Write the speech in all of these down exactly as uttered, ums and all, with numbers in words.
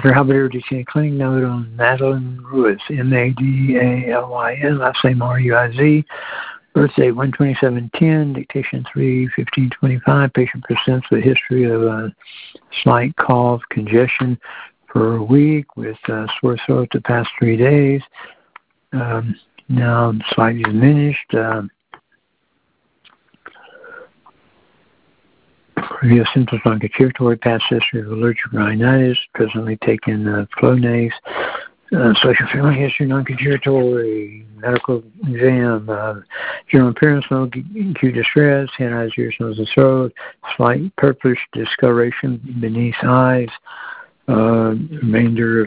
Doctor Halberdier, D C A Clinic, note on Madeline Ruiz, M A D A L Y N, last name R U I Z, birthday one twenty-seven ten, dictation three fifteen twenty-five, patient presents with a history of a slight cough, congestion for a week with uh, sore throat the past three days, um, now slightly diminished. Um, Previous symptoms non-contributory, past history of allergic rhinitis, presently taking uh, Flonase, uh, social family history non-contributory, medical exam, uh, general appearance, no acute distress, hand, eyes, ears, nose, and throat, slight purplish discoloration beneath eyes, uh, remainder of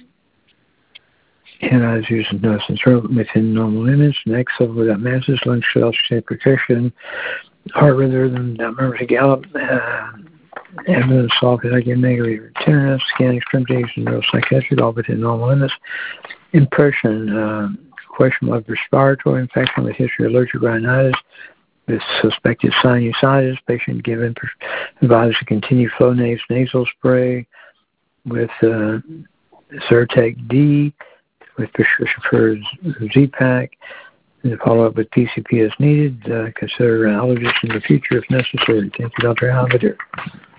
hand, eyes, ears, nose, and throat within normal limits, neck level without masses, lung cells, protection, heart rhythm, emergency gallop, uh, abdomen, soft, again, negative tenderness, scan extremities, and neuropsychiatric, all within normal limits. Impression, uh, question of respiratory infection with history of allergic rhinitis, with suspected sinusitis. Patient given advised to continue Flonase nasal spray with uh, Zyrtec D, with prescription for Z-Pak. And follow up with P C P as needed. Uh, consider allergists in the future if necessary. Thank you, Doctor Halberdier.